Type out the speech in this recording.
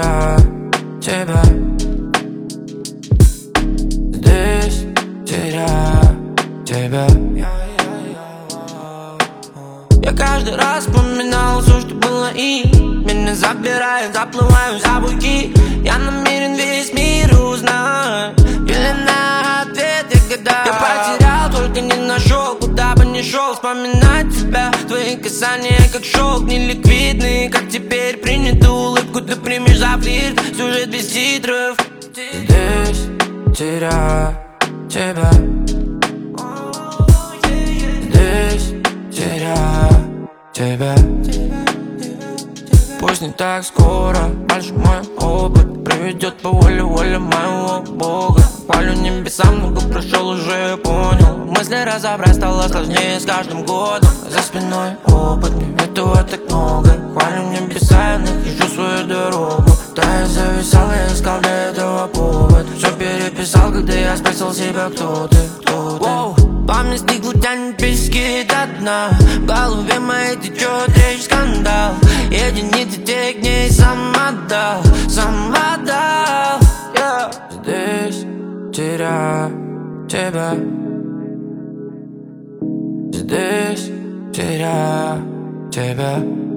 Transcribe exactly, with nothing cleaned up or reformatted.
теряю тебя. Здесь теряю тебя. Я каждый раз вспоминал все, что было, и меня забирают, заплываю за буйки. Я намерен весь мир узнать, или на ответ я гадаю. Я потерял, только не нашел, куда бы ни шел. Вспоминать тебя, твои касания как шелк, неликвидный. Как теперь принято улыбку ты примешь за флирт. Сюжет без титров. Здесь теряю тебя. Здесь теряю тебя. Пусть не так скоро, больше мой опыт приведет по воле, воле моего Бога. Хвалю небеса, много прошел, уже понял. Мысли разобрать стало сложнее с каждым годом. За спиной опыт, этого так много. Хвалю небеса, я нахожу свою дорогу. Да, я зависал, я искал для этого повод. Все переписал, когда я спросил себя, кто ты, кто ты. Воу, по мне стеклу тянет пески до дна. В голове моей течет речь, скандал. Единицы детей к ней сам отдал, сам отдал, yeah. Здесь теряю тебя. Здесь теряю тебя.